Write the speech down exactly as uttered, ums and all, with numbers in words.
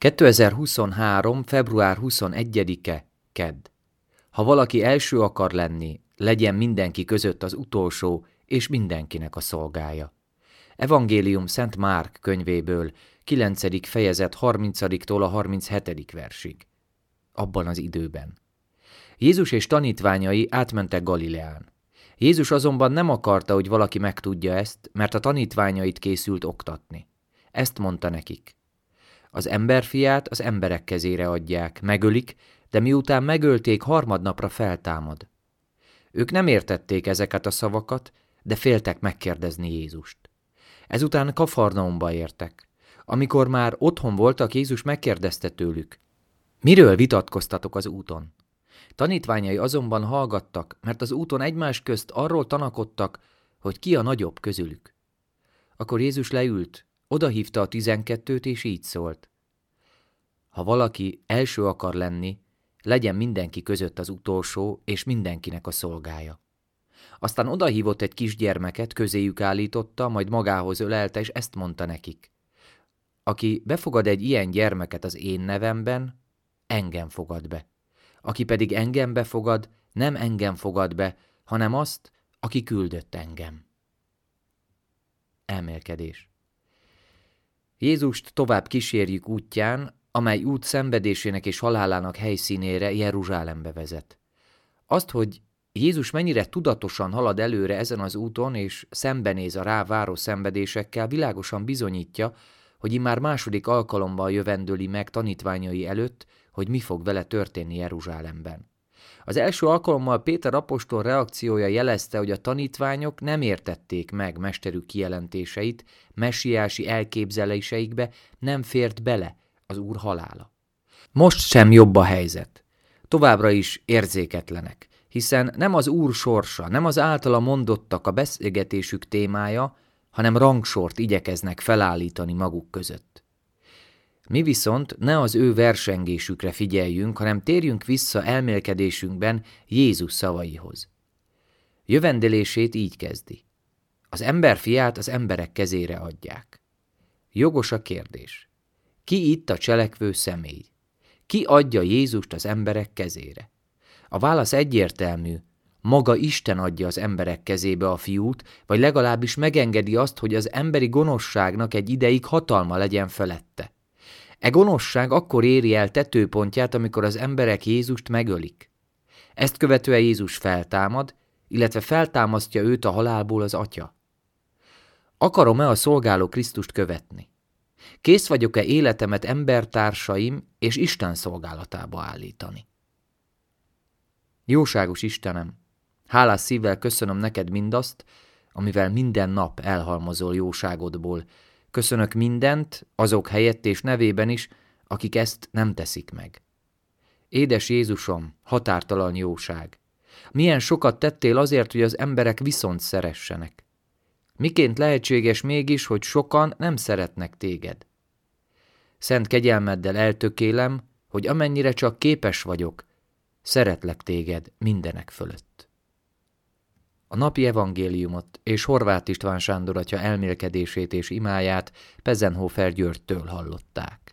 kétezer-huszonhárom. február huszonegyedike. Kedd. Ha valaki első akar lenni, legyen mindenki között az utolsó, és mindenkinek a szolgája. Evangélium Szent Márk könyvéből, kilencedik fejezet harmincadiktól a harminchetedik versig. Abban az időben. Jézus és tanítványai átmentek Galileán. Jézus azonban nem akarta, hogy valaki megtudja ezt, mert a tanítványait készült oktatni. Ezt mondta nekik. Az emberfiát az emberek kezére adják, megölik, de miután megölték, harmadnapra feltámad. Ők nem értették ezeket a szavakat, de féltek megkérdezni Jézust. Ezután Kafarnaumba értek. Amikor már otthon voltak, Jézus megkérdezte tőlük: miről vitatkoztatok az úton? Tanítványai azonban hallgattak, mert az úton egymás közt arról tanakodtak, hogy ki a nagyobb közülük. Akkor Jézus leült, odahívta a tizenkettőt, és így szólt: ha valaki első akar lenni, legyen mindenki között az utolsó, és mindenkinek a szolgája. Aztán odahívott egy kisgyermeket, közéjük állította, majd magához ölelte, és ezt mondta nekik: aki befogad egy ilyen gyermeket az én nevemben, engem fogad be. Aki pedig engem befogad, nem engem fogad be, hanem azt, aki küldött engem. Elmélkedés. Jézust tovább kísérjük útján, amely út szenvedésének és halálának helyszínére, Jeruzsálembe vezet. Azt, hogy Jézus mennyire tudatosan halad előre ezen az úton, és szembenéz a rá váró szenvedésekkel, világosan bizonyítja, hogy immár második alkalommal jövendöli meg tanítványai előtt, hogy mi fog vele történni Jeruzsálemben. Az első alkalommal Péter apostol reakciója jelezte, hogy a tanítványok nem értették meg mesterük kijelentéseit, messiási elképzeléseikbe nem fért bele az Úr halála. Most sem jobb a helyzet. Továbbra is érzéketlenek, hiszen nem az Úr sorsa, nem az általa mondottak a beszélgetésük témája, hanem rangsort igyekeznek felállítani maguk között. Mi viszont ne az ő versengésükre figyeljünk, hanem térjünk vissza elmélkedésünkben Jézus szavaihoz. Jövendőlését így kezdi: az emberfiát az emberek kezére adják. Jogos a kérdés. Ki itt a cselekvő személy? Ki adja Jézust az emberek kezére? A válasz egyértelmű: maga Isten adja az emberek kezébe a fiút, vagy legalábbis megengedi azt, hogy az emberi gonoszságnak egy ideig hatalma legyen felette. E gonoszság akkor éri el tetőpontját, amikor az emberek Jézust megölik. Ezt követően Jézus feltámad, illetve feltámasztja őt a halálból az Atya. Akarom-e a szolgáló Krisztust követni? Kész vagyok-e életemet embertársaim és Isten szolgálatába állítani? Jóságos Istenem, hálás szívvel köszönöm neked mindazt, amivel minden nap elhalmozol jóságodból. Köszönök mindent, azok helyett és nevében is, akik ezt nem teszik meg. Édes Jézusom, határtalan jóság! Milyen sokat tettél azért, hogy az emberek viszont szeressenek. Miként lehetséges mégis, hogy sokan nem szeretnek téged? Szent kegyelmeddel eltökélem, hogy amennyire csak képes vagyok, szeretlek téged mindenek fölött. A napi evangéliumot és Horváth István Sándor atya elmélkedését és imáját Pezenhofer Györgytől hallották.